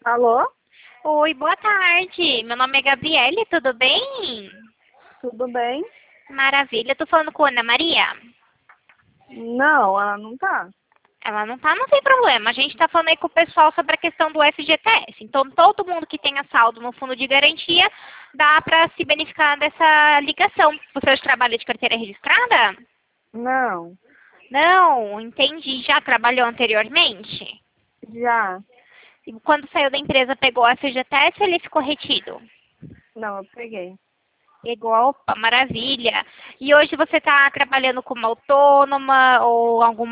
Alô? Oi, boa tarde. Meu nome é Gabriele, tudo bem? Tudo bem? Maravilha. Tô falando com a Ana Maria. Não, ela não tá. Ela não tá, não tem problema. A gente tá falando aí com o pessoal sobre a questão do FGTS. Então, todo mundo que tenha saldo no fundo de garantia, dá para se beneficiar dessa ligação. Você hoje trabalha de carteira registrada? Não, Não, entendi. Já trabalhou anteriormente? já. E quando saiu da empresa, pegou o FGTS ou ele ficou retido? Não, eu peguei. Pegou, opa, maravilha. E hoje você está trabalhando como autônoma ou alguma